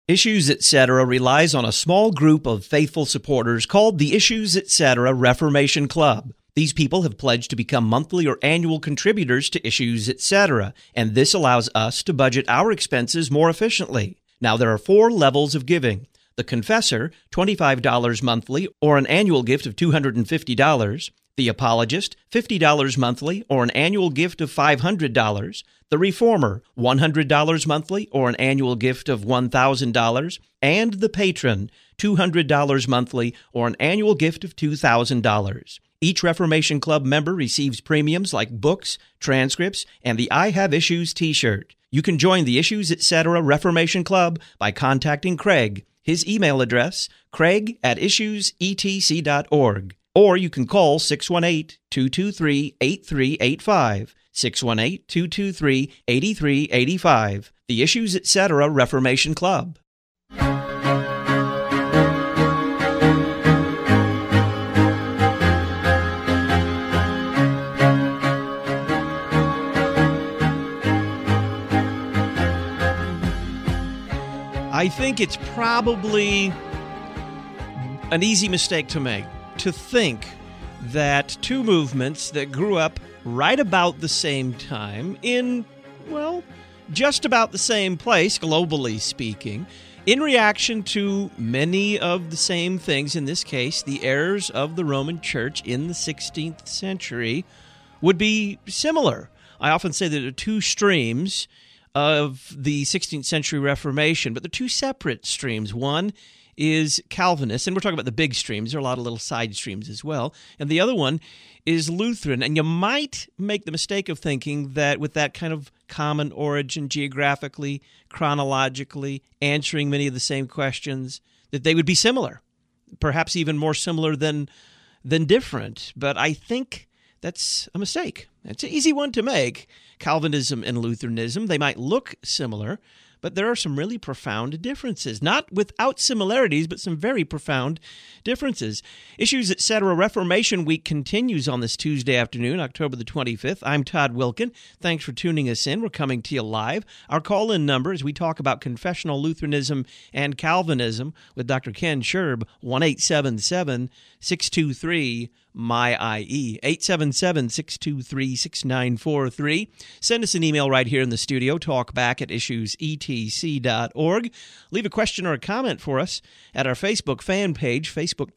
Issues Etc. relies on a small group of faithful supporters called the Issues Etc. Reformation Club. These people have pledged to become monthly or annual contributors to Issues Etc., and this allows us to budget our expenses more efficiently. Now, there are 4 levels of giving. The Confessor, $25 monthly or an annual gift of $250. The Apologist, $50 monthly or an annual gift of $500. The Reformer, $100 monthly or an annual gift of $1,000. And the Patron, $200 monthly or an annual gift of $2,000. Each Reformation Club member receives premiums like books, transcripts, and the I Have Issues t-shirt. You can join the Issues Etc. Reformation Club by contacting Craig. His email address, craig@issuesetc.org. Or you can call 618-223-8385, 618-223-8385, the Issues Etc. Reformation Club. I think it's probably an easy mistake to make, to think that two movements that grew up right about the same time in, well, just about the same place, globally speaking, in reaction to many of the same things, in this case, the errors of the Roman Church in the 16th century, would be similar. I often say that there are two streams of the 16th century Reformation, but they're two separate streams. One is Calvinist, and we're talking about the big streams. There are a lot of little side streams as well. And the other one is Lutheran. And you might make the mistake of thinking that with that kind of common origin, geographically, chronologically, answering many of the same questions, that they would be similar, perhaps even more similar than different. But I think that's a mistake. It's an easy one to make. Calvinism and Lutheranism, they might look similar, but there are some really profound differences. Not without similarities, but some very profound differences. Issues Etc. Reformation Week continues on this Tuesday afternoon, October the 25th. I'm Todd Wilkin. Thanks for tuning us in. We're coming to you live. Our call-in number as we talk about confessional Lutheranism and Calvinism with Dr. Ken Scherb, 1-877-623-MY-IE, 877-623-6943. Send us an email right here in the studio, talkback@issuesetc.org. Leave a question or a comment for us at our Facebook fan page,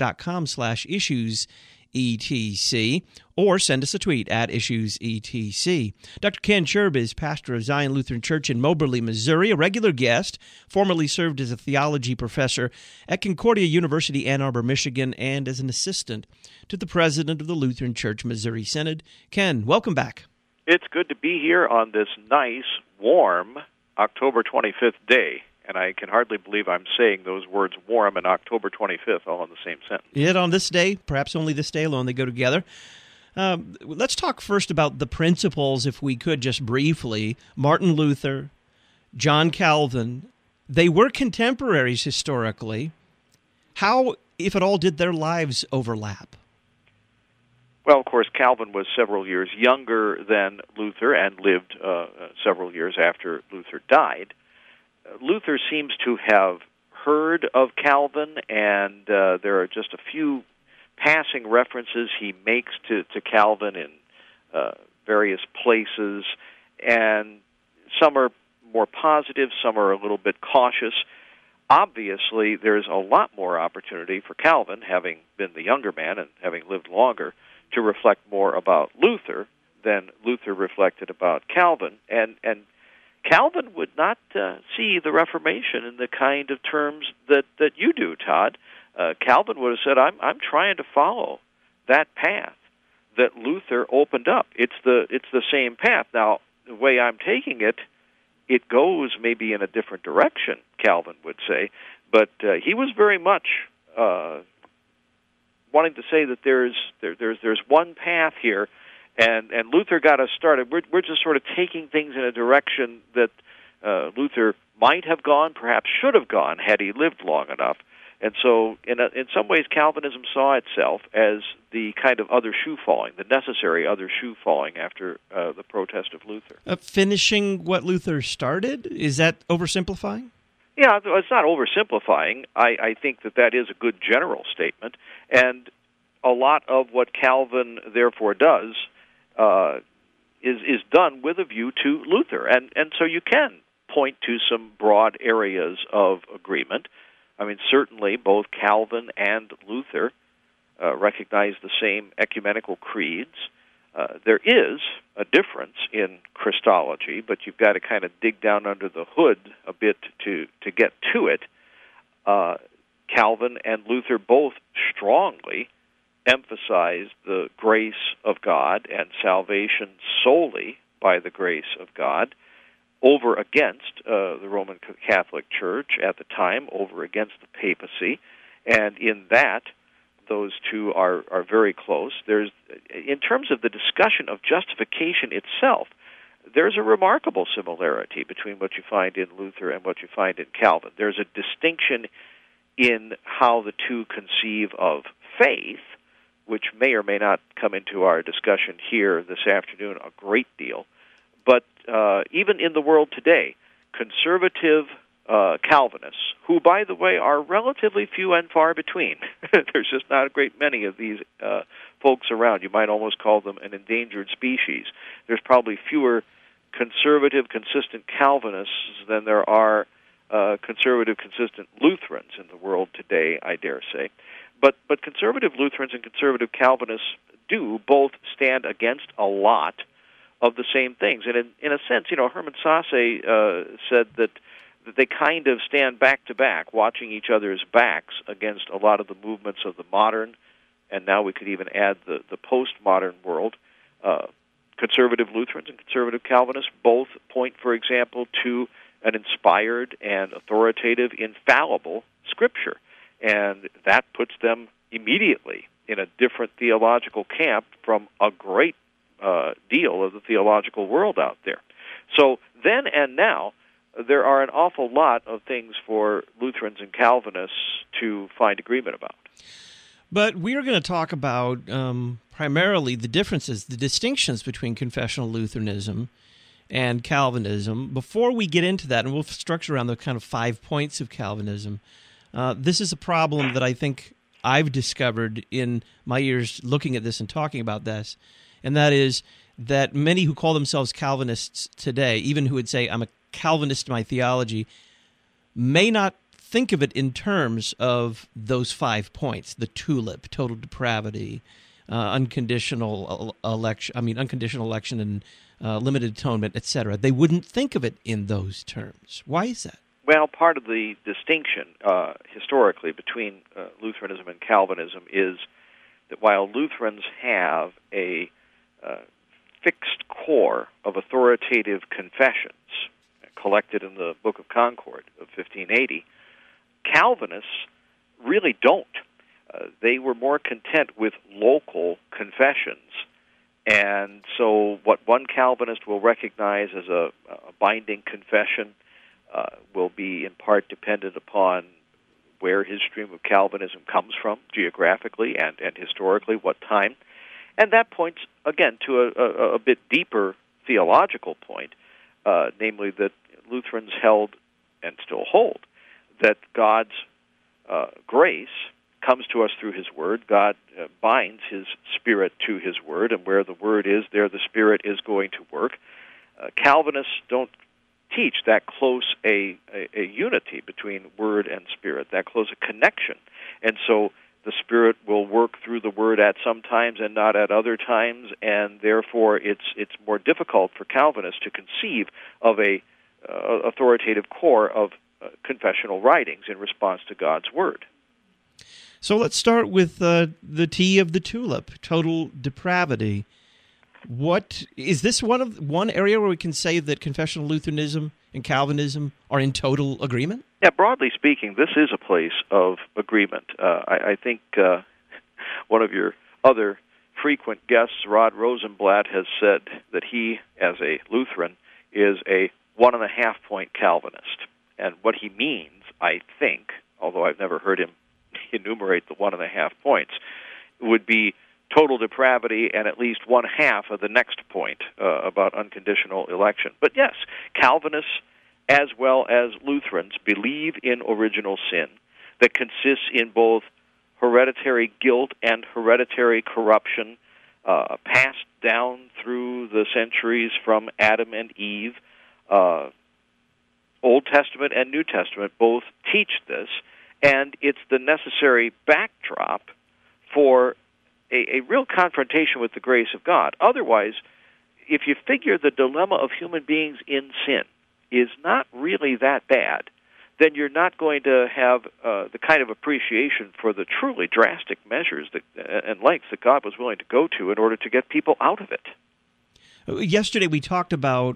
facebook.com/issuesetc, or send us a tweet at issuesetc. Dr. Ken Scherb is pastor of Zion Lutheran Church in Moberly, Missouri, a regular guest, formerly served as a theology professor at Concordia University, Ann Arbor, Michigan, and as an assistant to the president of the Lutheran Church Missouri Synod. Ken, welcome back. It's good to be here on this nice, warm October 25th day. And I can hardly believe I'm saying those words, warm and October 25th, all in the same sentence. Yet on this day, perhaps only this day alone, they go together. Let's talk first about the principles, if we could, just briefly. Martin Luther, John Calvin, they were contemporaries historically. How, if at all, did their lives overlap? Well, of course, Calvin was several years younger than Luther and lived several years after Luther died. Luther seems to have heard of Calvin, and there are just a few passing references he makes to Calvin in various places, and some are more positive, some are a little bit cautious. Obviously, there's a lot more opportunity for Calvin, having been the younger man and having lived longer, to reflect more about Luther than Luther reflected about Calvin. And Calvin would not see the Reformation in the kind of terms that you do, Todd. Calvin would have said, I'm trying to follow that path that Luther opened up. It's the same path. Now, the way I'm taking it, it goes maybe in a different direction, Calvin would say, but he was very much wanting to say that there's one path here, and Luther got us started. We're just sort of taking things in a direction that Luther might have gone, perhaps should have gone, had he lived long enough. And so, in some ways, Calvinism saw itself as the kind of other shoe falling, the necessary other shoe falling after the protest of Luther. Finishing what Luther started? Is that oversimplifying? Yeah, it's not oversimplifying. I think that is a good general statement, and a lot of what Calvin therefore does is done with a view to Luther, and so you can point to some broad areas of agreement. I mean, certainly both Calvin and Luther recognize the same ecumenical creeds. There is a difference in Christology, but you've got to kind of dig down under the hood a bit to get to it. Calvin and Luther both strongly emphasized the grace of God and salvation solely by the grace of God over against the Roman Catholic Church at the time, over against the papacy, and in that, those two are very close. In terms of the discussion of justification itself, there's a remarkable similarity between what you find in Luther and what you find in Calvin. There's a distinction in how the two conceive of faith, which may or may not come into our discussion here this afternoon a great deal. But even in the world today, conservative Calvinists, who, by the way, are relatively few and far between. There's just not a great many of these folks around. You might almost call them an endangered species. There's probably fewer conservative, consistent Calvinists than there are conservative, consistent Lutherans in the world today, I dare say. But conservative Lutherans and conservative Calvinists do both stand against a lot of the same things. And in a sense, Hermann Sasse said that they kind of stand back to back, watching each other's backs against a lot of the movements of the modern, and now we could even add the postmodern world. Conservative Lutherans and conservative Calvinists both point, for example, to an inspired and authoritative, infallible Scripture. And that puts them immediately in a different theological camp from a great deal of the theological world out there. So then and now, there are an awful lot of things for Lutherans and Calvinists to find agreement about. But we are going to talk about primarily the differences, the distinctions between confessional Lutheranism and Calvinism. Before we get into that, and we'll structure around the kind of 5 points of Calvinism, this is a problem that I think I've discovered in my years looking at this and talking about this, and that is that many who call themselves Calvinists today, even who would say, I'm a Calvinist in my theology, may not think of it in terms of those 5 points: the tulip, total depravity, unconditional election, and limited atonement, etc. They wouldn't think of it in those terms. Why is that? Well, part of the distinction historically between Lutheranism and Calvinism is that while Lutherans have a fixed core of authoritative confessions collected in the Book of Concord of 1580, Calvinists really don't. They were more content with local confessions. And so what one Calvinist will recognize as a binding confession will be in part dependent upon where his stream of Calvinism comes from, geographically and historically, what time. And that points, again, to a bit deeper theological point, namely that Lutherans held, and still hold, that God's grace comes to us through His Word. God binds His Spirit to His Word, and where the Word is, there the Spirit is going to work. Calvinists don't teach that close a unity between Word and Spirit, that close a connection. And so the Spirit will work through the Word at some times and not at other times, and therefore it's more difficult for Calvinists to conceive of a authoritative core of confessional writings in response to God's Word. So let's start with the T of the tulip, total depravity. What is this one area where we can say that confessional Lutheranism and Calvinism are in total agreement? Yeah, broadly speaking, this is a place of agreement. I think one of your other frequent guests, Rod Rosenblatt, has said that he, as a Lutheran, is a 1.5-point Calvinist. And what he means, I think, although I've never heard him enumerate the 1.5 points, would be total depravity and at least 1/2 of the next point about unconditional election. But yes, Calvinists as well as Lutherans, believe in original sin that consists in both hereditary guilt and hereditary corruption, passed down through the centuries from Adam and Eve. Old Testament and New Testament both teach this, and it's the necessary backdrop for a real confrontation with the grace of God. Otherwise, if you figure the dilemma of human beings in sin is not really that bad, then you're not going to have the kind of appreciation for the truly drastic measures and lengths that God was willing to go to in order to get people out of it. Yesterday we talked about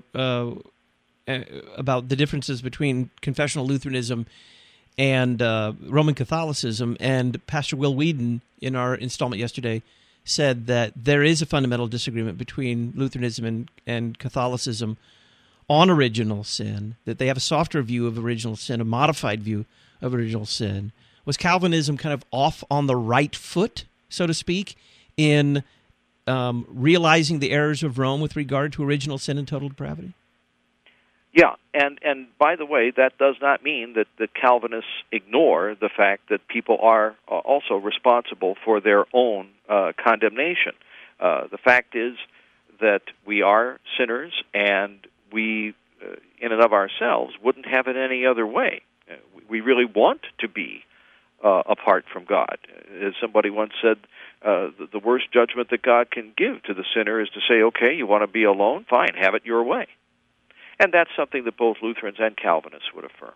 the differences between confessional Lutheranism and Roman Catholicism, and Pastor Will Whedon, in our installment yesterday, said that there is a fundamental disagreement between Lutheranism and Catholicism on original sin, that they have a softer view of original sin, a modified view of original sin. Was Calvinism kind of off on the right foot, so to speak, in realizing the errors of Rome with regard to original sin and total depravity? Yeah, and by the way, that does not mean that the Calvinists ignore the fact that people are also responsible for their own condemnation. The fact is that we are sinners, and we, in and of ourselves, wouldn't have it any other way. We really want to be apart from God. As somebody once said, the worst judgment that God can give to the sinner is to say, okay, you want to be alone? Fine, have it your way. And that's something that both Lutherans and Calvinists would affirm.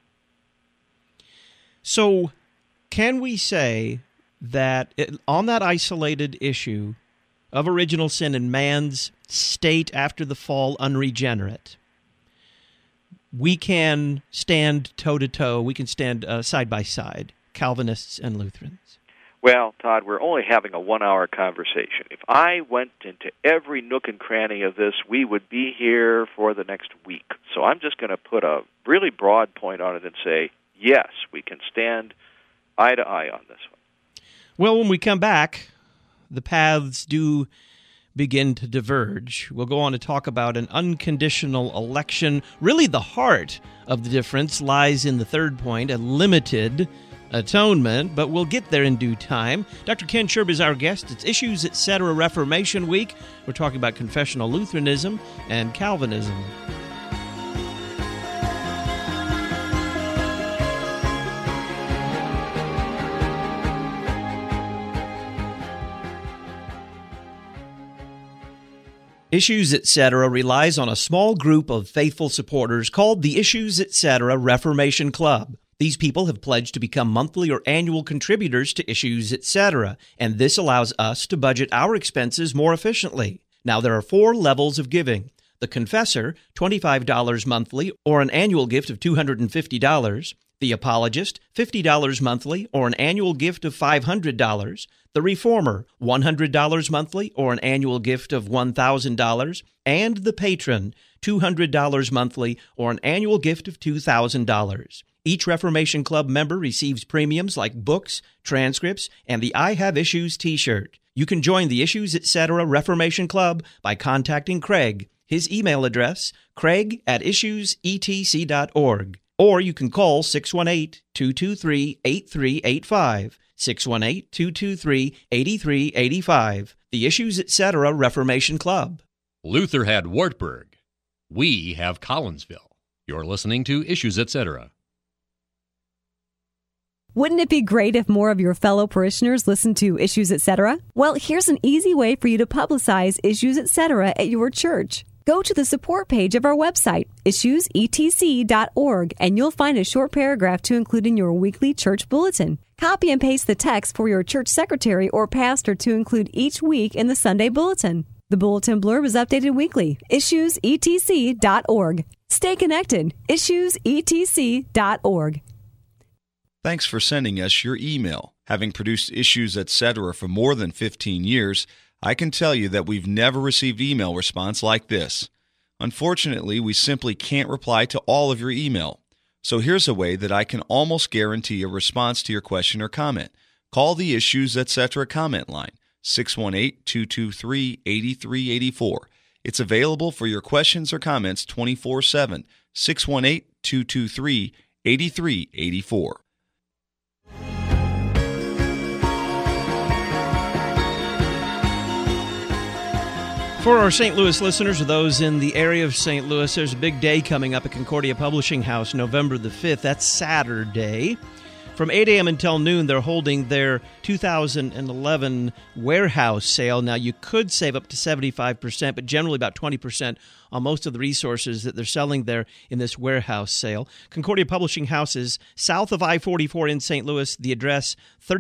So can we say that on that isolated issue of original sin and man's state after the fall unregenerate, we can stand toe-to-toe, we can stand side by side, Calvinists and Lutherans? Well, Todd, we're only having a one-hour conversation. If I went into every nook and cranny of this, we would be here for the next week. So I'm just going to put a really broad point on it and say, yes, we can stand eye to eye on this one. Well, when we come back, the paths do begin to diverge. We'll go on to talk about an unconditional election. Really, the heart of the difference lies in the third point, a limited atonement, but we'll get there in due time. Dr. Ken Sherb is our guest. It's Issues Etc. Reformation Week. We're talking about confessional Lutheranism and Calvinism. Issues Etc. relies on a small group of faithful supporters called the Issues Etc. Reformation Club. These people have pledged to become monthly or annual contributors to Issues Etc., and this allows us to budget our expenses more efficiently. Now, there are 4 levels of giving. The Confessor, $25 monthly or an annual gift of $250. The Apologist, $50 monthly or an annual gift of $500. The Reformer, $100 monthly or an annual gift of $1,000. And the Patron, $200 monthly or an annual gift of $2,000. Each Reformation Club member receives premiums like books, transcripts, and the I Have Issues t-shirt. You can join the Issues Etc. Reformation Club by contacting Craig. His email address, craig@issuesetc.org. Or you can call 618-223-8385, 618-223-8385, the Issues Etc. Reformation Club. Luther had Wartburg. We have Collinsville. You're listening to Issues Etc. Wouldn't it be great if more of your fellow parishioners listened to Issues Etc.? Well, here's an easy way for you to publicize Issues Etc. at your church. Go to the support page of our website, issuesetc.org, and you'll find a short paragraph to include in your weekly church bulletin. Copy and paste the text for your church secretary or pastor to include each week in the Sunday bulletin. The bulletin blurb is updated weekly. issuesetc.org. Stay connected. issuesetc.org. Thanks for sending us your email. Having produced Issues Etc. for more than 15 years, I can tell you that we've never received email response like this. Unfortunately, we simply can't reply to all of your email. So here's a way that I can almost guarantee a response to your question or comment. Call the Issues Etc. comment line, 618-223-8384. It's available for your questions or comments 24/7, 618 888-223-8384. For our St. Louis listeners, or those in the area of St. Louis, there's a big day coming up at Concordia Publishing House, November the 5th. That's Saturday. From 8 a.m. until noon, they're holding their 2011 warehouse sale. Now, you could save up to 75%, but generally about 20% on most of the resources that they're selling there in this warehouse sale. Concordia Publishing House is south of I-44 in St. Louis. The address,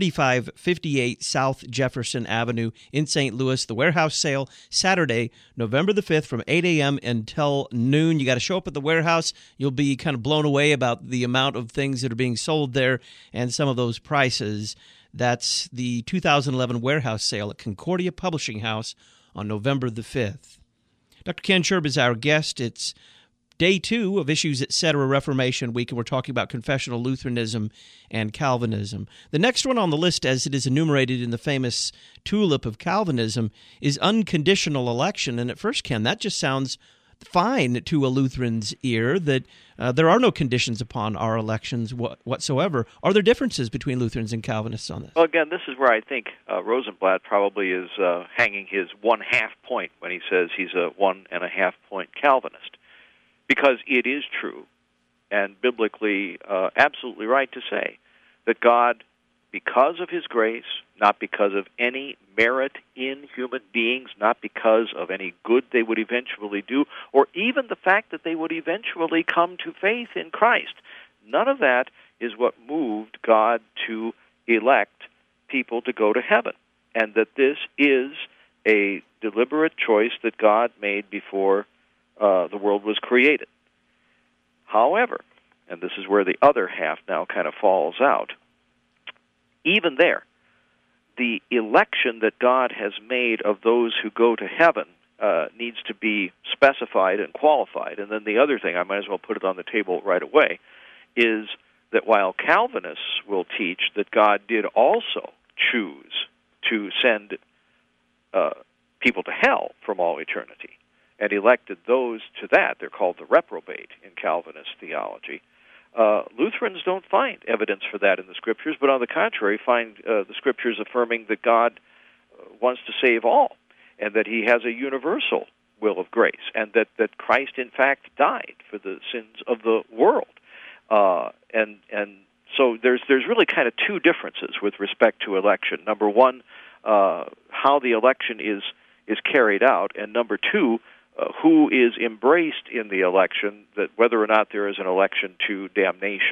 3558 South Jefferson Avenue in St. Louis. The warehouse sale, Saturday, November the 5th from 8 a.m. until noon. You got to show up at the warehouse. You'll be kind of blown away about the amount of things that are being sold there and some of those prices. That's the 2011 warehouse sale at Concordia Publishing House on November the 5th. Dr. Ken Sherb is our guest. It's day 2 of Issues Etc. Reformation Week, and we're talking about confessional Lutheranism and Calvinism. The next one on the list, as it is enumerated in the famous tulip of Calvinism, is unconditional election. And at first, Ken, that just sounds fine to a Lutheran's ear, that there are no conditions upon our elections whatsoever. Are there differences between Lutherans and Calvinists on this? Well, again, this is where I think Rosenblatt probably is hanging his 1/2 point when he says he's a 1.5 point Calvinist. Because it is true and biblically absolutely right to say that God, because of His grace, not because of any merit in human beings, not because of any good they would eventually do, or even the fact that they would eventually come to faith in Christ, none of that is what moved God to elect people to go to heaven, and that this is a deliberate choice that God made before the world was created. However, and this is where the other half now kind of falls out, even there, the election that God has made of those who go to heaven needs to be specified and qualified. And then the other thing, I might as well put it on the table right away, is that while Calvinists will teach that God did also choose to send people to hell from all eternity, and elected those to that, they're called the reprobate in Calvinist theology, Lutherans don't find evidence for that in the Scriptures, but on the contrary find the Scriptures affirming that God wants to save all, and that He has a universal will of grace, and that Christ in fact died for the sins of the world. And so there's really kind of two differences with respect to election. Number one, how the election is carried out, and number two, who is embraced in the election, that whether or not there is an election to damnation.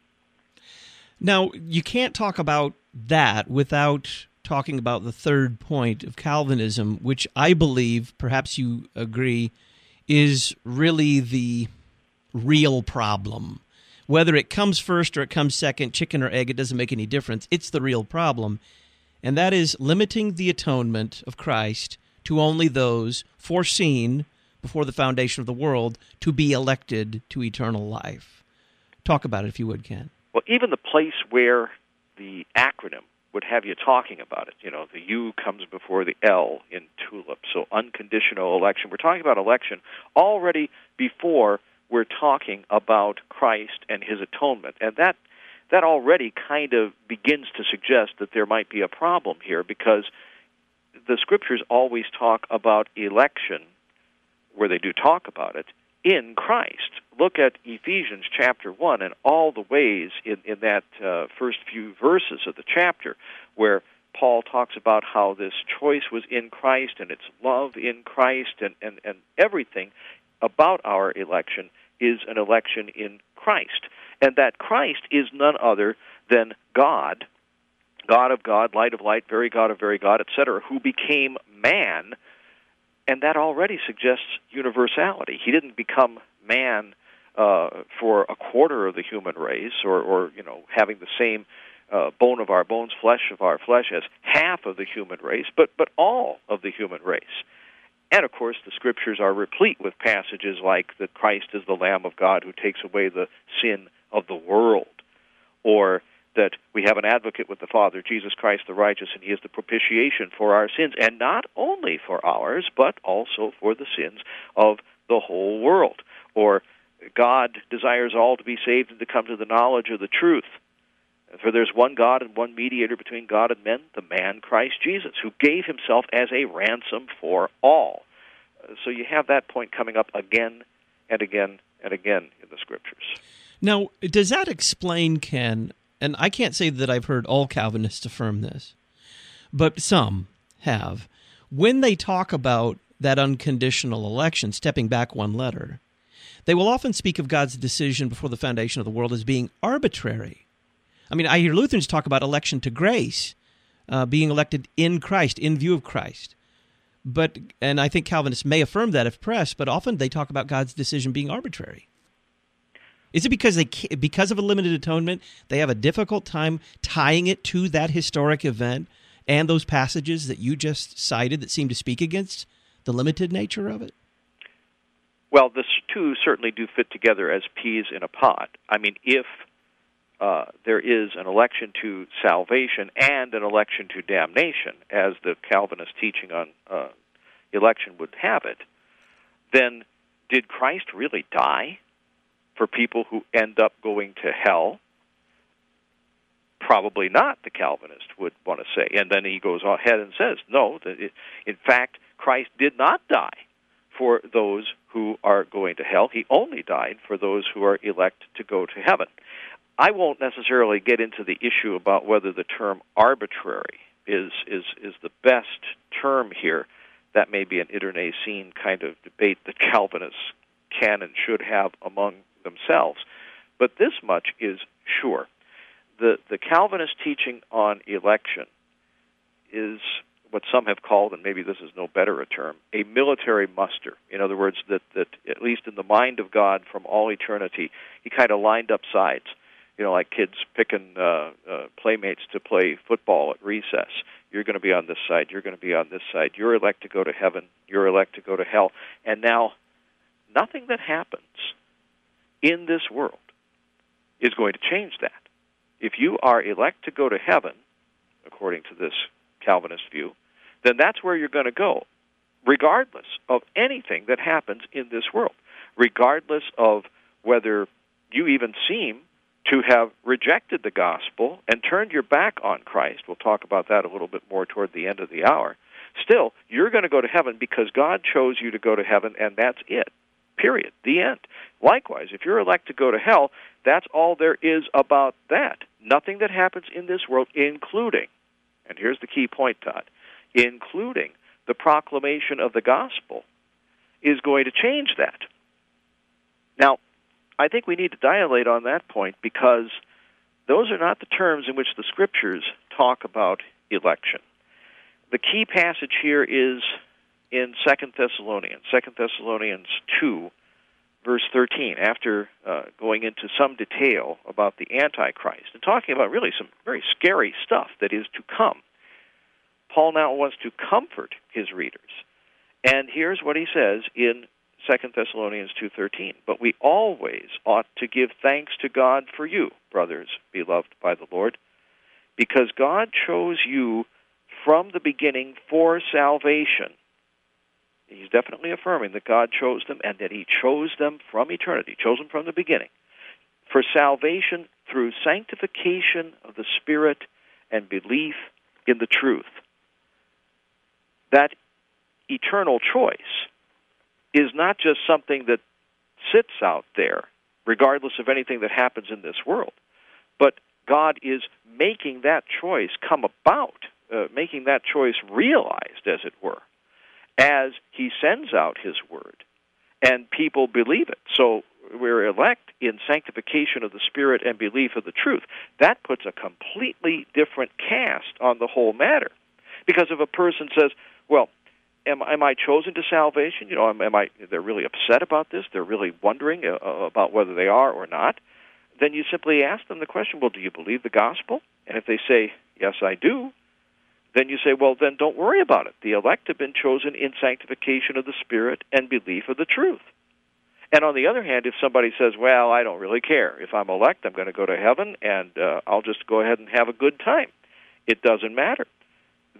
Now, you can't talk about that without talking about the third point of Calvinism, which I believe, perhaps you agree, is really the real problem. Whether it comes first or it comes second, chicken or egg, it doesn't make any difference. It's the real problem, and that is limiting the atonement of Christ to only those foreseen before the foundation of the world to be elected to eternal life. Talk about it, if you would, Ken. Well, even the place where the acronym would have you talking about it, the U comes before the L in TULIP, so unconditional election. We're talking about election already before we're talking about Christ and His atonement. And that already kind of begins to suggest that there might be a problem here, because the Scriptures always talk about election, where they do talk about it, in Christ. Look at Ephesians chapter 1 and all the ways in that first few verses of the chapter where Paul talks about how this choice was in Christ and its love in Christ, and everything about our election is an election in Christ. And that Christ is none other than God, God of God, light of light, very God of very God, etc., who became man. And that already suggests universality. He didn't become man for a quarter of the human race, or having the same bone of our bones, flesh of our flesh as half of the human race, but all of the human race. And of course, the Scriptures are replete with passages like that Christ is the Lamb of God who takes away the sin of the world, or that we have an advocate with the Father, Jesus Christ the righteous, and He is the propitiation for our sins, and not only for ours, but also for the sins of the whole world. Or God desires all to be saved and to come to the knowledge of the truth. For there's one God and one mediator between God and men, the man Christ Jesus, who gave himself as a ransom for all. So you have that point coming up again and again and again in the Scriptures. Now, does that explain, Ken, and I can't say that I've heard all Calvinists affirm this, but some have, when they talk about that unconditional election, stepping back one letter, they will often speak of God's decision before the foundation of the world as being arbitrary. I mean, I hear Lutherans talk about election to grace, being elected in Christ, in view of Christ. And I think Calvinists may affirm that if pressed, but often they talk about God's decision being arbitrary. Is it because of a limited atonement, they have a difficult time tying it to that historic event and those passages that you just cited that seem to speak against the limited nature of it? Well, the two certainly do fit together as peas in a pod. I mean, if there is an election to salvation and an election to damnation, as the Calvinist teaching on election would have it, then did Christ really die for people who end up going to hell? Probably not, the Calvinist would want to say. And then he goes ahead and says, no, in fact, Christ did not die for those who are going to hell. He only died for those who are elect to go to heaven. I won't necessarily get into the issue about whether the term arbitrary is the best term here. That may be an internecine kind of debate that Calvinists can and should have among themselves. But this much is sure. The Calvinist teaching on election is what some have called, and maybe this is no better a term, a military muster. In other words, that at least in the mind of God from all eternity, he kind of lined up sides. You know, like kids picking playmates to play football at recess. You're going to be on this side. You're going to be on this side. You're elect to go to heaven. You're elect to go to hell. And now, nothing that happens in this world is going to change that. If you are elect to go to heaven, according to this Calvinist view, then that's where you're going to go, regardless of anything that happens in this world, regardless of whether you even seem to have rejected the gospel and turned your back on Christ. We'll talk about that a little bit more toward the end of the hour. Still, you're going to go to heaven because God chose you to go to heaven, and that's it. Period. The end. Likewise, if you're elect to go to hell, that's all there is about that. Nothing that happens in this world, including, and here's the key point, Todd, including the proclamation of the gospel, is going to change that. Now, I think we need to dilate on that point because those are not the terms in which the Scriptures talk about election. The key passage here is in 2 Thessalonians 2, verse 13, after going into some detail about the Antichrist and talking about really some very scary stuff that is to come. Paul now wants to comfort his readers. And here's what he says in 2 Thessalonians 2:13, "But we always ought to give thanks to God for you, brothers, beloved by the Lord, because God chose you from the beginning for salvation." He's definitely affirming that God chose them and that he chose them from eternity, chose them from the beginning, for salvation through sanctification of the Spirit and belief in the truth. That eternal choice is not just something that sits out there, regardless of anything that happens in this world, but God is making that choice come about, making that choice realized, as it were, as he sends out his word, and people believe it. So we're elect in sanctification of the Spirit and belief of the truth. That puts a completely different cast on the whole matter. Because if a person says, well, am I chosen to salvation? You know, they're really upset about this. They're really wondering about whether they are or not. Then you simply ask them the question, well, do you believe the gospel? And if they say, yes, I do, then you say, well, then don't worry about it. The elect have been chosen in sanctification of the Spirit and belief of the truth. And on the other hand, if somebody says, well, I don't really care. If I'm elect, I'm going to go to heaven, and I'll just go ahead and have a good time. It doesn't matter.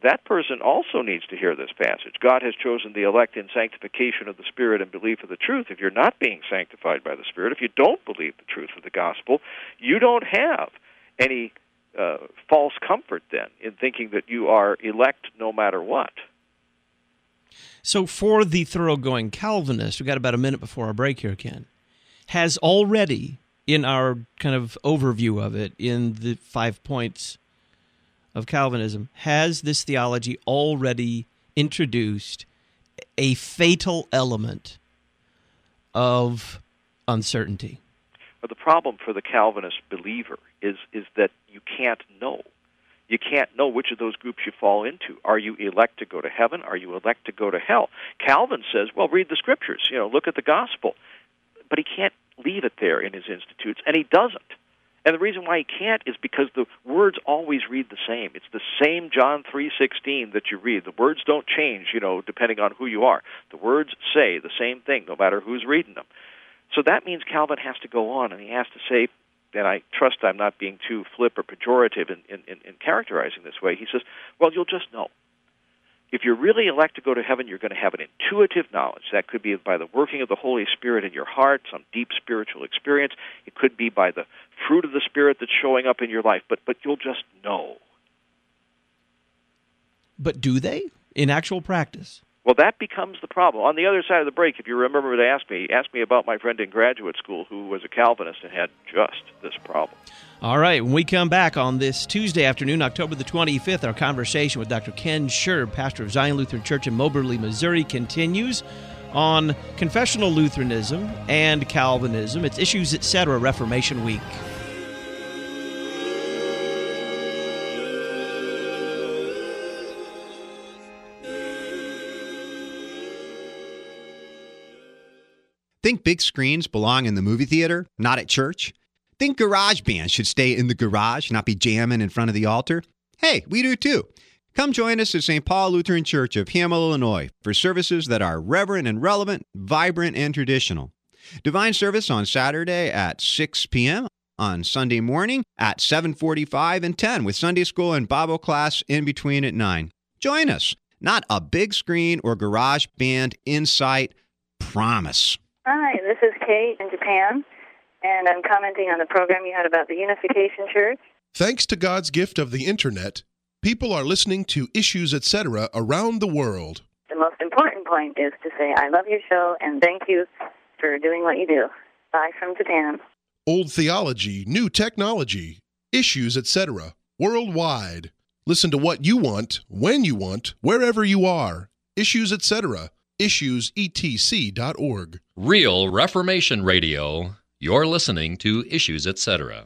that person also needs to hear this passage. God has chosen the elect in sanctification of the Spirit and belief of the truth. If you're not being sanctified by the Spirit, if you don't believe the truth of the gospel, you don't have any false comfort then in thinking that you are elect no matter what. So for the thoroughgoing Calvinist, we've got about a minute before our break here, Ken, has already, in our kind of overview of it, in the 5 points of Calvinism, has this theology already introduced a fatal element of uncertainty? Well, the problem for the Calvinist believer is that you can't know. You can't know which of those groups you fall into. Are you elect to go to heaven? Are you elect to go to hell? Calvin says, well, read the Scriptures, look at the gospel. But he can't leave it there in his institutes, and he doesn't. And the reason why he can't is because the words always read the same. It's the same John 3:16 that you read. The words don't change, depending on who you are. The words say the same thing, no matter who's reading them. So that means Calvin has to go on, and he has to say, and I trust I'm not being too flip or pejorative in characterizing this way, he says, well, you'll just know. If you're really elect to go to heaven, you're going to have an intuitive knowledge. That could be by the working of the Holy Spirit in your heart, some deep spiritual experience. It could be by the fruit of the Spirit that's showing up in your life, but you'll just know. But do they in actual practice? Well, that becomes the problem. On the other side of the break, if you remember to ask me about my friend in graduate school who was a Calvinist and had just this problem. All right, when we come back on this Tuesday afternoon, October the 25th, our conversation with Dr. Ken Scherb, pastor of Zion Lutheran Church in Moberly, Missouri, continues on confessional Lutheranism and Calvinism. It's Issues, Etc. Reformation Week. Think big screens belong in the movie theater, not at church? Think garage bands should stay in the garage, not be jamming in front of the altar? Hey, we do too. Come join us at St. Paul Lutheran Church of Hamel, Illinois, for services that are reverent and relevant, vibrant and traditional. Divine service on Saturday at 6 p.m., on Sunday morning at 7:45 and 10, with Sunday school and Bible class in between at 9. Join us. Not a big screen or garage band in sight. Promise. Hi, this is Kate in Japan, and I'm commenting on the program you had about the Unification Church. Thanks to God's gift of the Internet, people are listening to Issues, Etc. around the world. The most important point is to say, I love your show, and thank you for doing what you do. Bye from Japan. Old theology, new technology, Issues, Etc. worldwide. Listen to what you want, when you want, wherever you are. Issues, Etc. issuesetc.org. Real Reformation Radio. You're listening to Issues, Etc.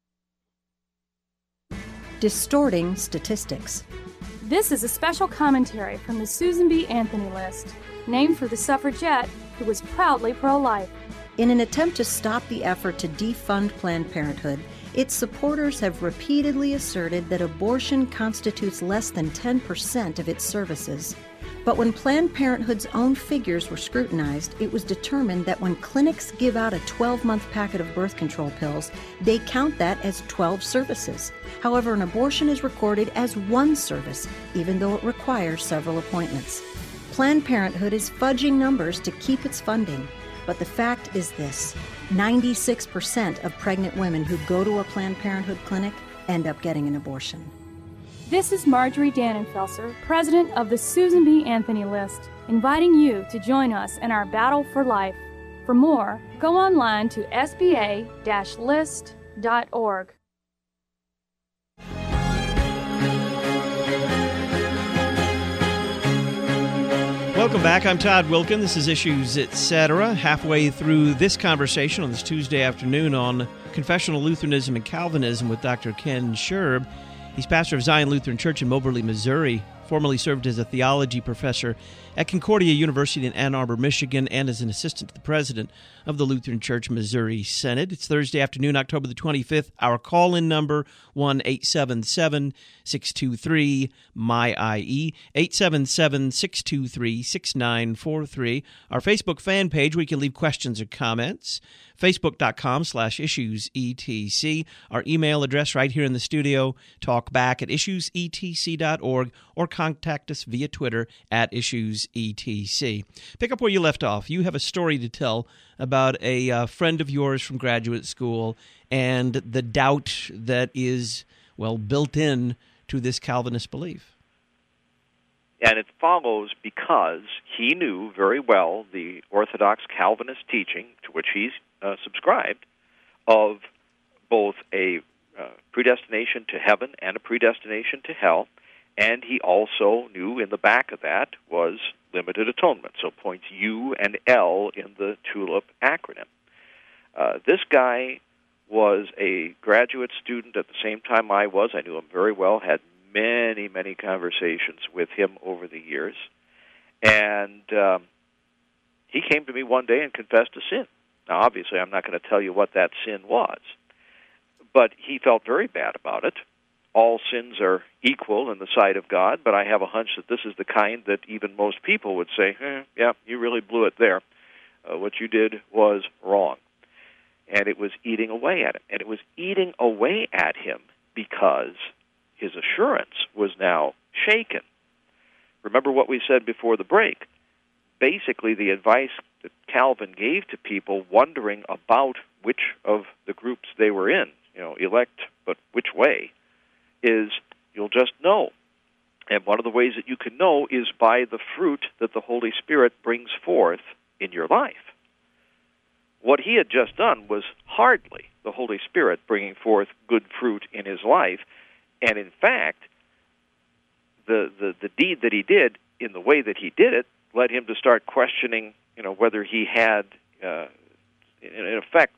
Distorting statistics. This is a special commentary from the Susan B. Anthony List, named for the suffragette who was proudly pro-life. In an attempt to stop the effort to defund Planned Parenthood, its supporters have repeatedly asserted that abortion constitutes less than 10% of its services. But when Planned Parenthood's own figures were scrutinized, it was determined that when clinics give out a 12-month packet of birth control pills, they count that as 12 services. However, an abortion is recorded as one service, even though it requires several appointments. Planned Parenthood is fudging numbers to keep its funding. But the fact is this: 96% of pregnant women who go to a Planned Parenthood clinic end up getting an abortion. This is Marjorie Dannenfelser, president of the Susan B. Anthony List, inviting you to join us in our battle for life. For more, go online to sba-list.org. Welcome back. I'm Todd Wilkin. This is Issues, Etc. Halfway through this conversation on this Tuesday afternoon on confessional Lutheranism and Calvinism with Dr. Ken Scherb. He's pastor of Zion Lutheran Church in Moberly, Missouri, formerly served as a theology professor at Concordia University in Ann Arbor, Michigan, and as an assistant to the president of the Lutheran Church Missouri Synod. It's Thursday afternoon, October the 25th. Our call-in number, 1-877-623-MY-IE, 877-623-6943. Our Facebook fan page where you can leave questions or comments, facebook.com/issuesetc. Our email address right here in the studio, talkback@issuesetc.org, or contact us via Twitter at IssuesETC. Pick up where you left off. You have a story to tell about a friend of yours from graduate school and the doubt that is, well, built in to this Calvinist belief. And it follows because he knew very well the Orthodox Calvinist teaching to which he subscribed of both a predestination to heaven and a predestination to hell, and he also knew in the back of that was limited atonement, so points U and L in the TULIP acronym. This guy was a graduate student at the same time I was. I knew him very well, had many, many conversations with him over the years, and he came to me one day and confessed a sin. Now, obviously, I'm not going to tell you what that sin was, but he felt very bad about it. All sins are equal in the sight of God, but I have a hunch that this is the kind that even most people would say, yeah, you really blew it there. What you did was wrong. And it was eating away at him. And it was eating away at him because his assurance was now shaken. Remember what we said before the break. Basically, the advice that Calvin gave to people wondering about which of the groups they were in, elect, but which way, is you'll just know. And one of the ways that you can know is by the fruit that the Holy Spirit brings forth in your life. What he had just done was hardly the Holy Spirit bringing forth good fruit in his life. And in fact, the deed that he did in the way that he did it led him to start questioning, whether he had, in effect,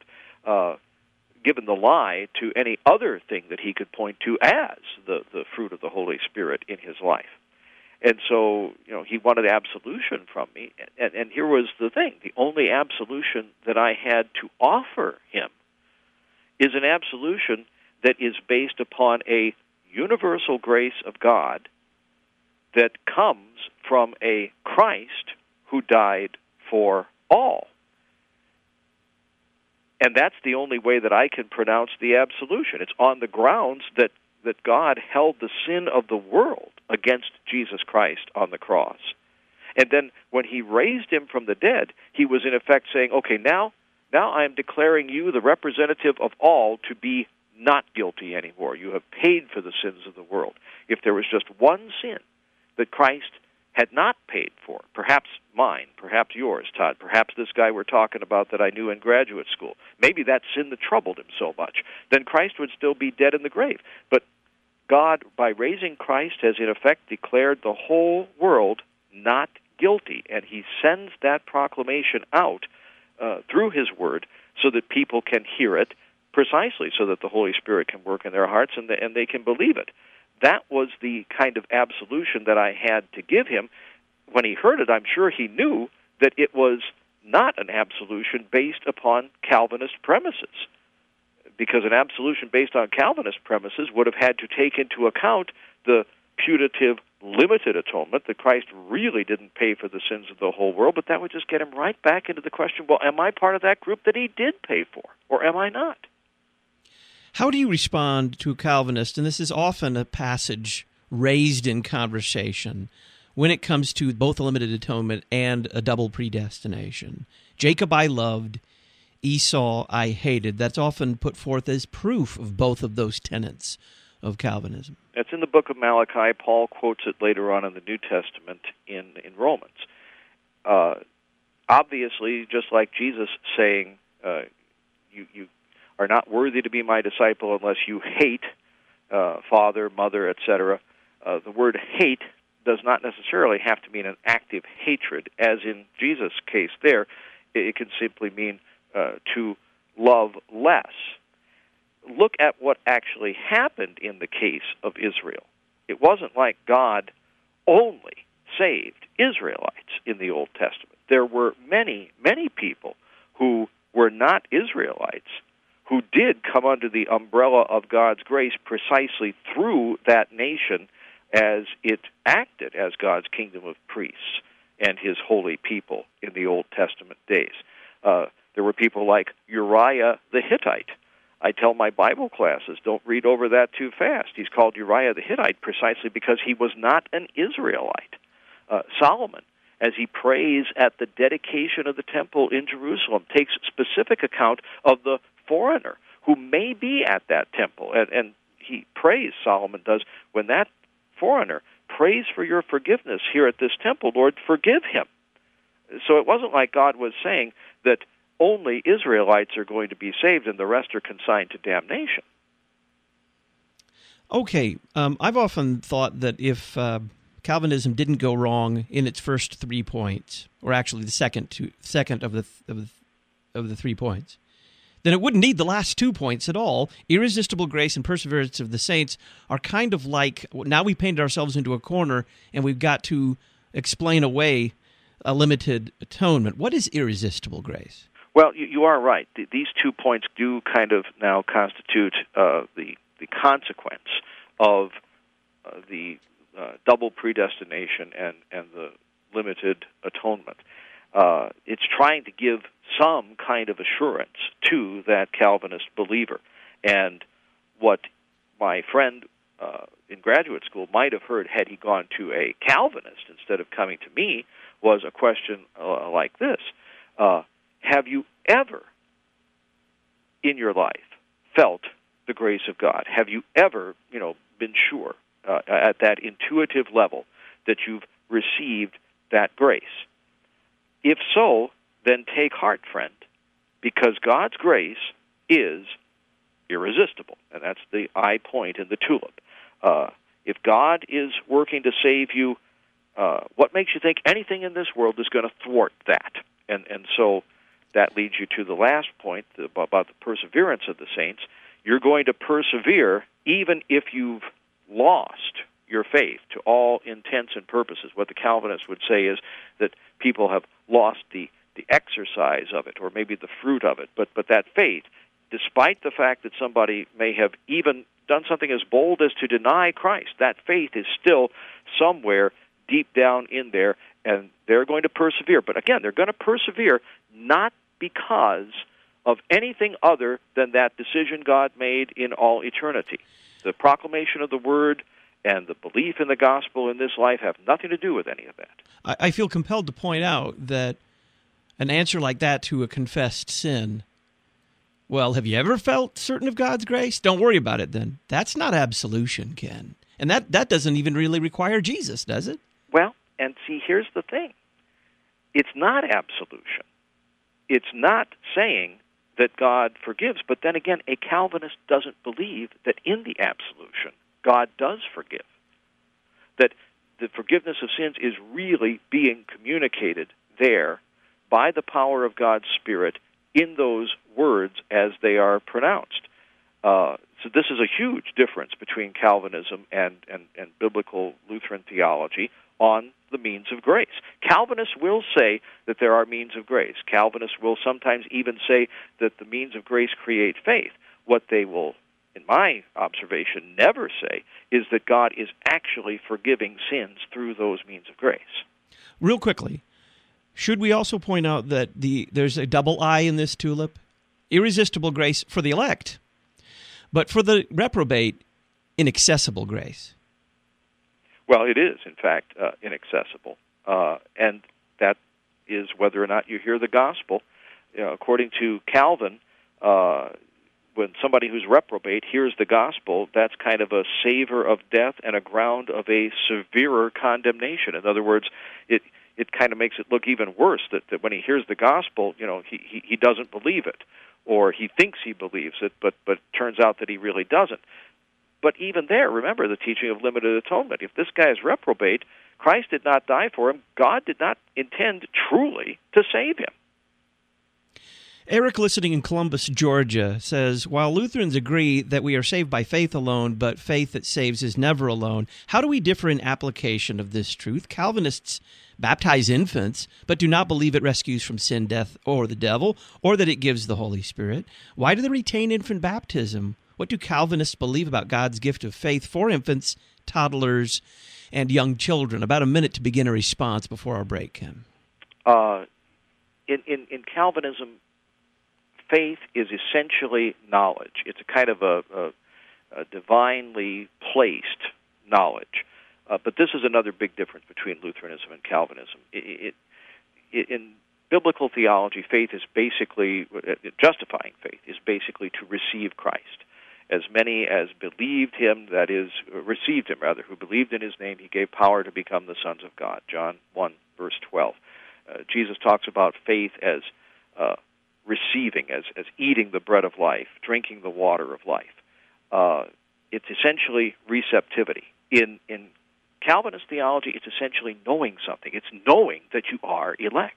given the lie to any other thing that he could point to as the fruit of the Holy Spirit in his life. And so, he wanted absolution from me. And here was the thing. The only absolution that I had to offer him is an absolution that is based upon a universal grace of God that comes from a Christ who died for all. And that's the only way that I can pronounce the absolution. It's on the grounds that God held the sin of the world against Jesus Christ on the cross. And then when he raised him from the dead, he was in effect saying, okay, now I am declaring you the representative of all to be not guilty anymore. You have paid for the sins of the world. If there was just one sin that Christ had not paid for, perhaps mine, perhaps yours, Todd, perhaps this guy we're talking about that I knew in graduate school, maybe that sin that troubled him so much, then Christ would still be dead in the grave. But God, by raising Christ, has in effect declared the whole world not guilty, and he sends that proclamation out through his word so that people can hear it precisely so that the Holy Spirit can work in their hearts and they can believe it. That was the kind of absolution that I had to give him. When he heard it, I'm sure he knew that it was not an absolution based upon Calvinist premises, because an absolution based on Calvinist premises would have had to take into account the putative limited atonement that Christ really didn't pay for the sins of the whole world, but that would just get him right back into the question, well, am I part of that group that he did pay for, or am I not? How do you respond to a Calvinist, and this is often a passage raised in conversation, when it comes to both a limited atonement and a double predestination? Jacob I loved, Esau I hated. That's often put forth as proof of both of those tenets of Calvinism. It's in the book of Malachi. Paul quotes it later on in the New Testament in Romans. Obviously, just like Jesus saying, you are not worthy to be my disciple unless you hate father, mother, etc. The word hate does not necessarily have to mean an active hatred, as in Jesus' case there. It can simply mean to love less. Look at what actually happened in the case of Israel. It wasn't like God only saved Israelites in the Old Testament. There were many, many people who were not Israelites who did come under the umbrella of God's grace precisely through that nation as it acted as God's kingdom of priests and his holy people in the Old Testament days. There were people like Uriah the Hittite, I tell my Bible classes, don't read over that too fast. He's called Uriah the Hittite precisely because he was not an Israelite. Solomon, as he prays at the dedication of the temple in Jerusalem, takes specific account of the foreigner who may be at that temple. And he prays, Solomon does, when that foreigner prays for your forgiveness here at this temple, Lord, forgive him. So it wasn't like God was saying that only Israelites are going to be saved and the rest are consigned to damnation. Okay, I've often thought that if Calvinism didn't go wrong in its first 3 points, or actually the second of the 3 points, then it wouldn't need the last 2 points at all. Irresistible grace and perseverance of the saints are kind of like, now we painted ourselves into a corner and we've got to explain away a limited atonement. What is irresistible grace? Well, you are right. These 2 points do kind of now constitute the consequence of the double predestination and the limited atonement. It's trying to give some kind of assurance to that Calvinist believer. And what my friend in graduate school might have heard had he gone to a Calvinist instead of coming to me was a question like this. Have you ever in your life felt the grace of God? Have you ever, been sure at that intuitive level that you've received that grace? If so, then take heart, friend, because God's grace is irresistible, and that's the I point in the tulip. If God is working to save you, what makes you think anything in this world is going to thwart that? And so that leads you to the last point about the perseverance of the saints. You're going to persevere even if you've lost your faith to all intents and purposes. What the Calvinists would say is that people have lost the exercise of it, or maybe the fruit of it. But that faith, despite the fact that somebody may have even done something as bold as to deny Christ, that faith is still somewhere deep down in there, and they're going to persevere. But again, they're going to persevere not because of anything other than that decision God made in all eternity. The proclamation of the Word and the belief in the gospel in this life have nothing to do with any of that. I feel compelled to point out that an answer like that to a confessed sin, well, have you ever felt certain of God's grace? Don't worry about it then. That's not absolution, Ken. And that doesn't even really require Jesus, does it? Well, and see, here's the thing. It's not absolution. It's not saying that God forgives, but then again, a Calvinist doesn't believe that in the absolution, God does forgive. That the forgiveness of sins is really being communicated there by the power of God's Spirit in those words as they are pronounced. So this is a huge difference between Calvinism and biblical Lutheran theology on the means of grace. Calvinists will say that there are means of grace. Calvinists will sometimes even say that the means of grace create faith. What they will, in my observation, never say is that God is actually forgiving sins through those means of grace. Real quickly, should we also point out that there's a double I in this tulip? Irresistible grace for the elect, but for the reprobate, inaccessible grace. Well, it is, in fact, inaccessible. And that is whether or not you hear the gospel. According to Calvin, when somebody who's reprobate hears the gospel, that's kind of a savor of death and a ground of a severer condemnation. In other words, it kind of makes it look even worse that when he hears the gospel, he doesn't believe it, or he thinks he believes it, but turns out that he really doesn't. But even there, remember the teaching of limited atonement. If this guy is reprobate, Christ did not die for him. God did not intend truly to save him. Eric, listening in Columbus, Georgia, says, while Lutherans agree that we are saved by faith alone, but faith that saves is never alone, how do we differ in application of this truth? Calvinists baptize infants, but do not believe it rescues from sin, death, or the devil, or that it gives the Holy Spirit. Why do they retain infant baptism? What do Calvinists believe about God's gift of faith for infants, toddlers, and young children? About a minute to begin a response before our break, Ken. In Calvinism, faith is essentially knowledge. It's a kind of a divinely placed knowledge. But this is another big difference between Lutheranism and Calvinism. In biblical theology, faith is basically, justifying faith is basically to receive Christ. As many as believed him, that is, received him, rather, who believed in his name, he gave power to become the sons of God. John 1, verse 12. Jesus talks about faith as receiving, as eating the bread of life, drinking the water of life. It's essentially receptivity. In Calvinist theology, it's essentially knowing something. It's knowing that you are elect.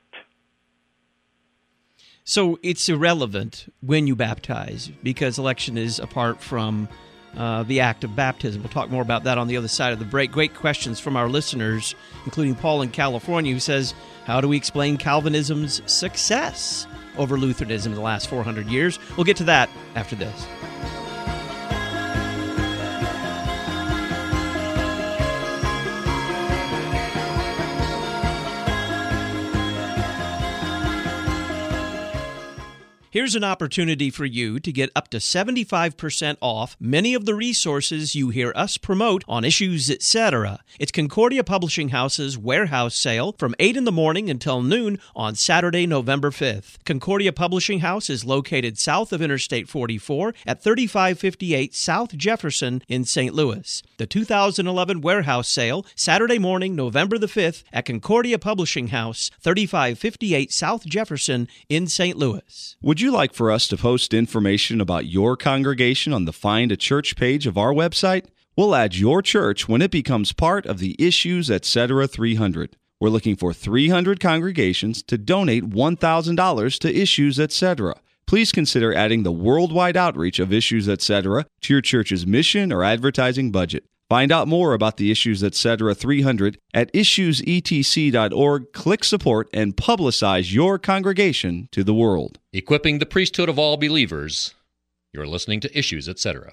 So it's irrelevant when you baptize because election is apart from the act of baptism. We'll talk more about that on the other side of the break. Great questions from our listeners, including Paul in California, who says, how do we explain Calvinism's success over Lutheranism in the last 400 years? We'll get to that after this. Here's an opportunity for you to get up to 75% off many of the resources you hear us promote on Issues, Etc. It's Concordia Publishing House's warehouse sale from 8 in the morning until noon on Saturday, November 5th. Concordia Publishing House is located south of Interstate 44 at 3558 South Jefferson in St. Louis. The 2011 warehouse sale, Saturday morning, November the 5th at Concordia Publishing House, 3558 South Jefferson in St. Louis. Would you like for us to post information about your congregation on the Find a Church page of our website? We'll add your church when it becomes part of the Issues, Etc. 300. We're looking for 300 congregations to donate $1,000 to Issues, Etc. Please consider adding the worldwide outreach of Issues, Etc. to your church's mission or advertising budget. Find out more about the Issues, Etc. 300 at issuesetc.org. Click support and publicize your congregation to the world. Equipping the priesthood of all believers. You're listening to Issues, Etc.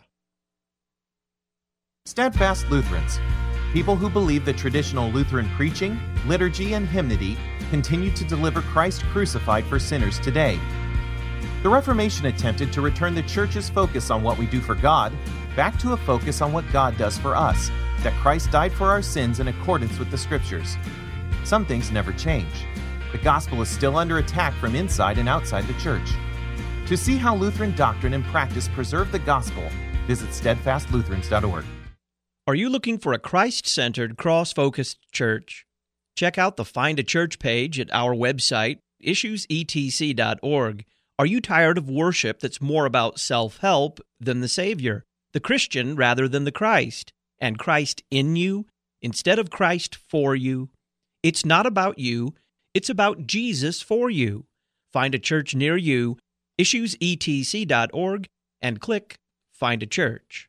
Steadfast Lutherans, people who believe that traditional Lutheran preaching, liturgy, and hymnody continue to deliver Christ crucified for sinners today. The Reformation attempted to return the Church's focus on what we do for God back to a focus on what God does for us, that Christ died for our sins in accordance with the Scriptures. Some things never change. The gospel is still under attack from inside and outside the Church. To see how Lutheran doctrine and practice preserve the gospel, visit steadfastlutherans.org. Are you looking for a Christ-centered, cross-focused church? Check out the Find a Church page at our website, issuesetc.org. Are you tired of worship that's more about self-help than the Savior, the Christian rather than the Christ, and Christ in you instead of Christ for you? It's not about you, it's about Jesus for you. Find a church near you, issuesetc.org, and click Find a Church.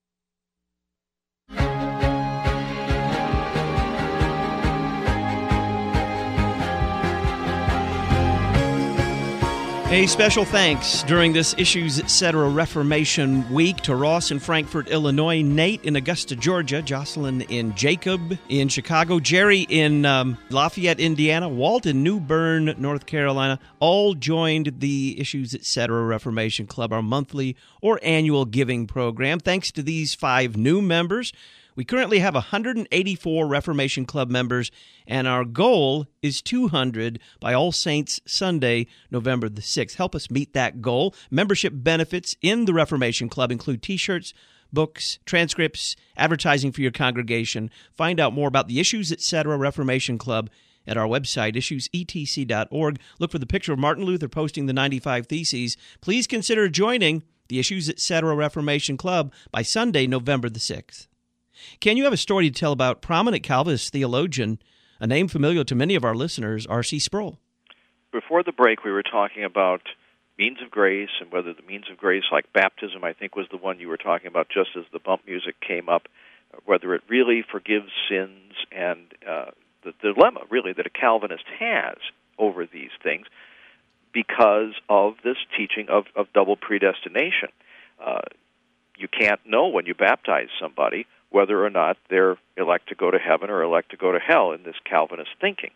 A special thanks during this Issues, Etc. Reformation Week to Ross in Frankfort, Illinois, Nate in Augusta, Georgia, Jocelyn in Jacob in Chicago, Jerry in Lafayette, Indiana, Walt in New Bern, North Carolina, all joined the Issues, Etc. Reformation Club, our monthly or annual giving program. Thanks to these 5 new members, we currently have 184 Reformation Club members, and our goal is 200 by All Saints Sunday, November the 6th. Help us meet that goal. Membership benefits in the Reformation Club include T-shirts, books, transcripts, advertising for your congregation. Find out more about the Issues, Etc. Reformation Club at our website, issuesetc.org. Look for the picture of Martin Luther posting the 95 Theses. Please consider joining the Issues, Etc. Reformation Club by Sunday, November the 6th. Ken, you have a story to tell about prominent Calvinist theologian, a name familiar to many of our listeners, R.C. Sproul. Before the break, we were talking about means of grace and whether the means of grace, like baptism, I think was the one you were talking about just as the bump music came up, whether it really forgives sins, and the dilemma, really, that a Calvinist has over these things because of this teaching of double predestination. You can't know when you baptize somebody whether or not they're elect to go to heaven or elect to go to hell in this Calvinist thinking.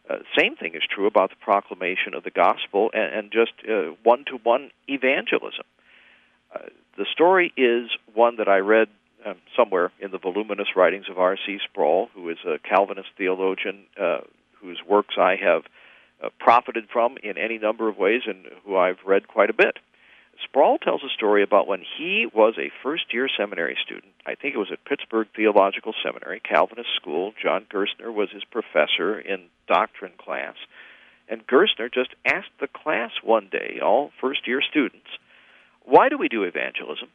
Same thing is true about the proclamation of the gospel and just one-to-one evangelism. The story is one that I read somewhere in the voluminous writings of R.C. Sproul, who is a Calvinist theologian whose works I have profited from in any number of ways and who I've read quite a bit. Sproul tells a story about when he was a first-year seminary student. I think it was at Pittsburgh Theological Seminary, Calvinist school. John Gerstner was his professor in doctrine class. And Gerstner just asked the class one day, all first-year students, why do we do evangelism?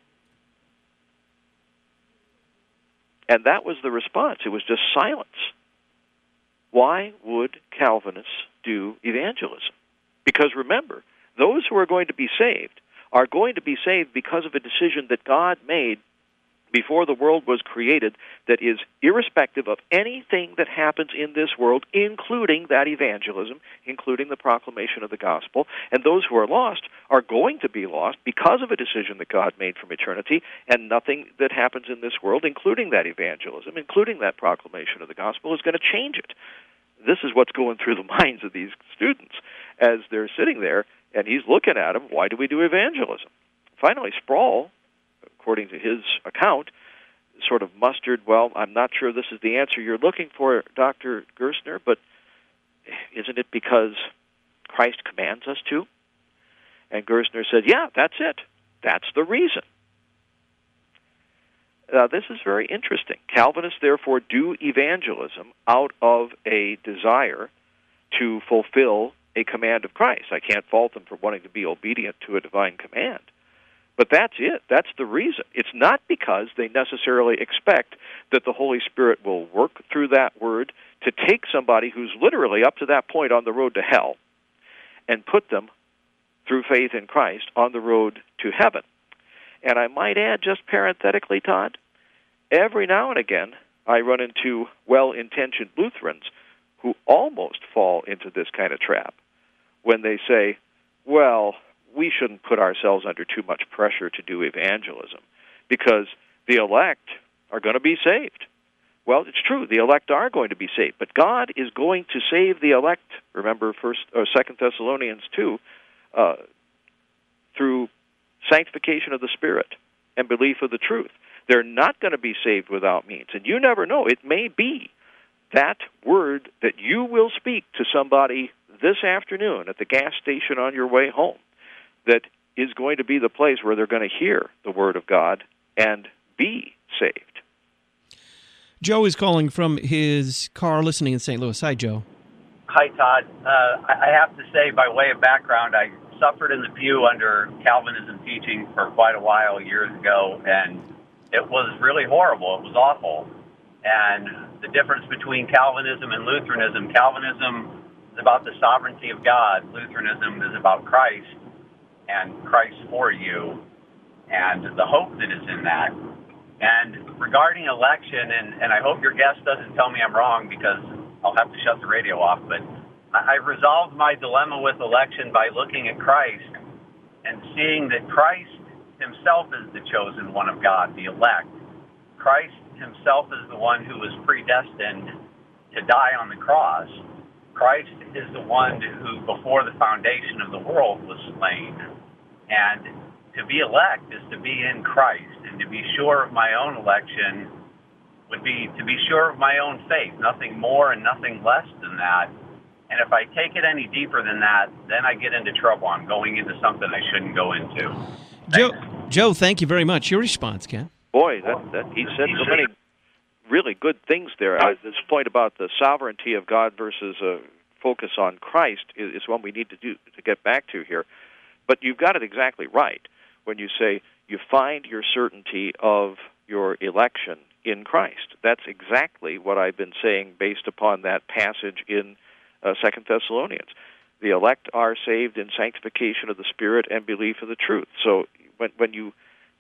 And that was the response. It was just silence. Why would Calvinists do evangelism? Because remember, those who are going to be saved are going to be saved because of a decision that God made before the world was created that is irrespective of anything that happens in this world, including that evangelism, including the proclamation of the gospel. And those who are lost are going to be lost because of a decision that God made from eternity, and nothing that happens in this world, including that evangelism, including that proclamation of the gospel, is going to change it. This is what's going through the minds of these students as they're sitting there, and he's looking at them, why do we do evangelism? Finally, Sproul, according to his account, sort of mustered, well, I'm not sure this is the answer you're looking for, Dr. Gerstner, but isn't it because Christ commands us to? And Gerstner said, yeah, that's it. That's the reason. This is very interesting. Calvinists, therefore, do evangelism out of a desire to fulfill a command of Christ. I can't fault them for wanting to be obedient to a divine command. But that's it. That's the reason. It's not because they necessarily expect that the Holy Spirit will work through that word to take somebody who's literally up to that point on the road to hell and put them, through faith in Christ, on the road to heaven. And I might add, just parenthetically, Todd, every now and again I run into well-intentioned Lutherans who almost fall into this kind of trap when they say, well, we shouldn't put ourselves under too much pressure to do evangelism because the elect are going to be saved. Well, it's true, the elect are going to be saved, but God is going to save the elect, remember 2 Thessalonians 2, through sanctification of the Spirit and belief of the truth. They're not going to be saved without means. And you never know. It may be that word that you will speak to somebody this afternoon at the gas station on your way home that is going to be the place where they're going to hear the Word of God and be saved. Joe is calling from his car listening in St. Louis. Hi, Joe. Hi, Todd. I have to say, by way of background, I suffered in the pew under Calvinism teaching for quite a while years ago, and it was really horrible. It was awful. And the difference between Calvinism and Lutheranism, Calvinism is about the sovereignty of God. Lutheranism is about Christ and Christ for you and the hope that is in that. And regarding election, and I hope your guest doesn't tell me I'm wrong because I'll have to shut the radio off, but I resolved my dilemma with election by looking at Christ and seeing that Christ himself is the chosen one of God, the elect. Christ himself is the one who was predestined to die on the cross. Christ is the one who, before the foundation of the world, was slain. And to be elect is to be in Christ, and to be sure of my own election would be to be sure of my own faith, nothing more and nothing less than that. And if I take it any deeper than that, then I get into trouble. I'm going into something I shouldn't go into. Joe, thank you very much. Your response, Ken? Boy, that he said so many really good things there. This point about the sovereignty of God versus a focus on Christ is one we need to get back to here. But you've got it exactly right when you say you find your certainty of your election in Christ. That's exactly what I've been saying based upon that passage in 2 Thessalonians. The elect are saved in sanctification of the Spirit and belief of the truth. So when you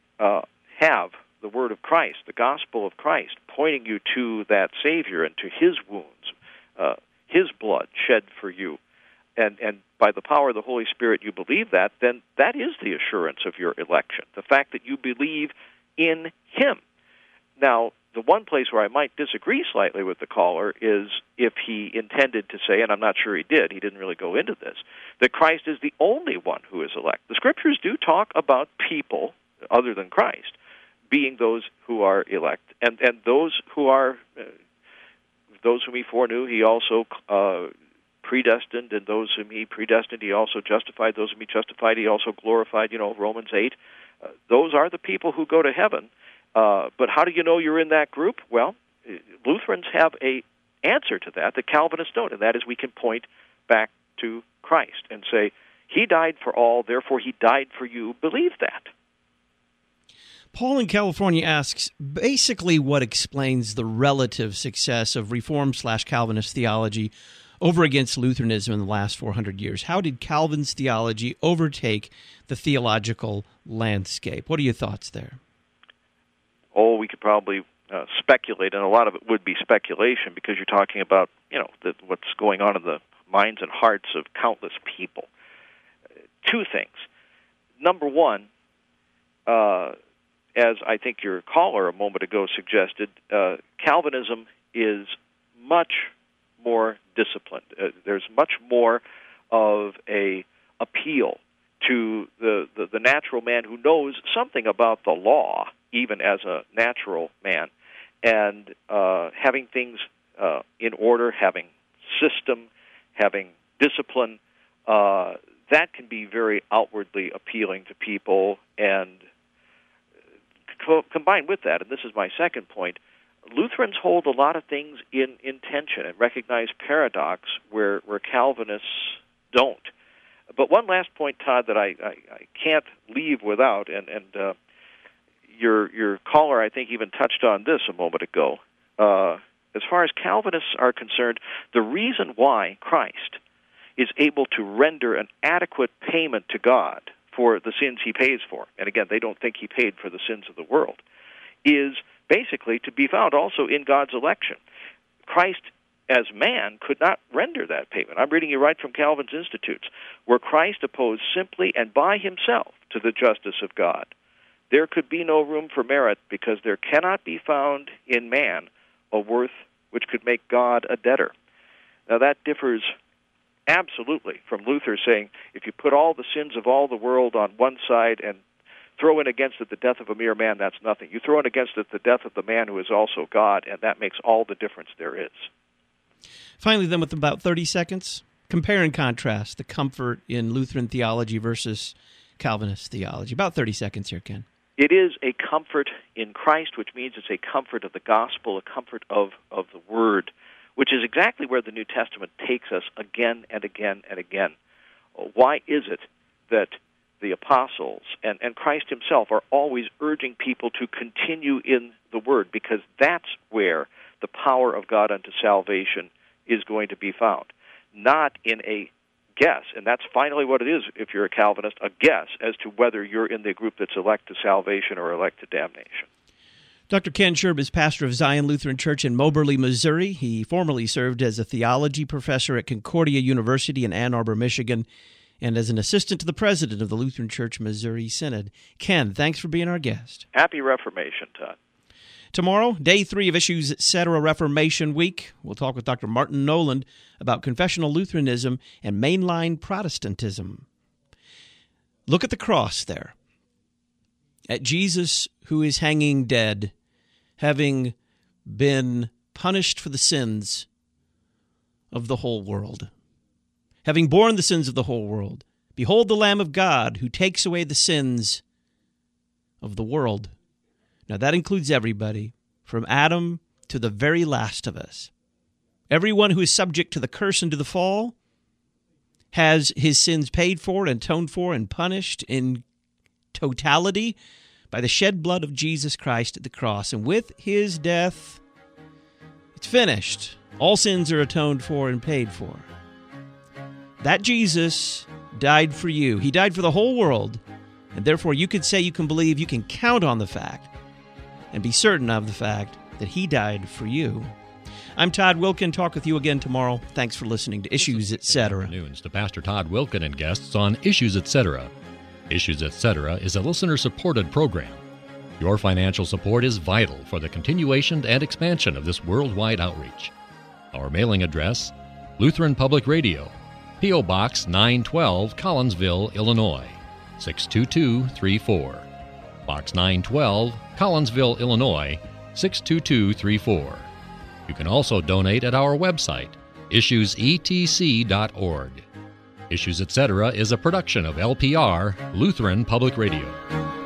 have the word of Christ, the gospel of Christ, pointing you to that Savior and to His wounds, His blood shed for you, and by the power of the Holy Spirit you believe that, then that is the assurance of your election, the fact that you believe in Him. Now, the one place where I might disagree slightly with the caller is if he intended to say, and I'm not sure he didn't really go into this, that Christ is the only one who is elect. The Scriptures do talk about people other than Christ being those who are elect, and those who are those whom he foreknew, he also predestined, and those whom he predestined, he also justified. Those whom he justified, he also glorified. Romans 8. Those are the people who go to heaven. But how do you know you're in that group? Well, Lutherans have a answer to that Calvinists don't, and that is we can point back to Christ and say, he died for all, therefore he died for you. Believe that. Paul in California asks basically what explains the relative success of Reformed/Calvinist theology over against Lutheranism in the last 400 years. How did Calvin's theology overtake the theological landscape? What are your thoughts there? Oh, we could probably speculate, and a lot of it would be speculation because you're talking about, what's going on in the minds and hearts of countless people. Two things. Number one, as I think your caller a moment ago suggested, Calvinism is much more disciplined. There's much more of a appeal to the natural man who knows something about the law, even as a natural man, and having things in order, having system, having discipline, that can be very outwardly appealing to people. And combined with that, and this is my second point, Lutherans hold a lot of things in tension and recognize paradox where Calvinists don't. But one last point, Todd, that I can't leave without, and your caller, I think, even touched on this a moment ago. As far as Calvinists are concerned, the reason why Christ is able to render an adequate payment to God for the sins he pays for, and again, they don't think he paid for the sins of the world, is basically to be found also in God's election. Christ, as man, could not render that payment. I'm reading you right from Calvin's Institutes. Were Christ opposed simply and by himself to the justice of God, there could be no room for merit, because there cannot be found in man a worth which could make God a debtor. Now that differs absolutely from Luther saying, if you put all the sins of all the world on one side and throw in against it the death of a mere man, that's nothing. You throw in against it the death of the man who is also God, and that makes all the difference there is. Finally, then, with about 30 seconds, compare and contrast the comfort in Lutheran theology versus Calvinist theology. About 30 seconds here, Ken. It is a comfort in Christ, which means it's a comfort of the gospel, a comfort of the Word, which is exactly where the New Testament takes us again and again and again. Why is it that the apostles and Christ himself are always urging people to continue in the Word? Because that's where the power of God unto salvation is going to be found, not in a guess. And that's finally what it is, if you're a Calvinist, a guess as to whether you're in the group that's elect to salvation or elect to damnation. Dr. Ken Scherb is pastor of Zion Lutheran Church in Moberly, Missouri. He formerly served as a theology professor at Concordia University in Ann Arbor, Michigan, and as an assistant to the president of the Lutheran Church Missouri Synod. Ken, thanks for being our guest. Happy Reformation, Todd. Tomorrow, day 3 of Issues Etc. Reformation Week, we'll talk with Dr. Martin Noland about confessional Lutheranism and mainline Protestantism. Look at the cross there, at Jesus who is hanging dead, having been punished for the sins of the whole world. Having borne the sins of the whole world, behold the Lamb of God who takes away the sins of the world. Now that includes everybody, from Adam to the very last of us. Everyone who is subject to the curse and to the fall has his sins paid for and atoned for and punished in totality by the shed blood of Jesus Christ at the cross. And with his death, it's finished. All sins are atoned for and paid for. That Jesus died for you. He died for the whole world. And therefore you can say, you can believe, you can count on the fact and be certain of the fact that he died for you. I'm Todd Wilkin. Talk with you again tomorrow. Thanks for listening to Issues Etc. Afternoons to Pastor Todd Wilkin and guests on Issues Etc. Issues Etc. is a listener-supported program. Your financial support is vital for the continuation and expansion of this worldwide outreach. Our mailing address, Lutheran Public Radio, P.O. Box 912, Collinsville, Illinois, 62234. Box 912, Collinsville, Illinois, 62234. You can also donate at our website, issuesetc.org. Issues Etc. is a production of LPR, Lutheran Public Radio.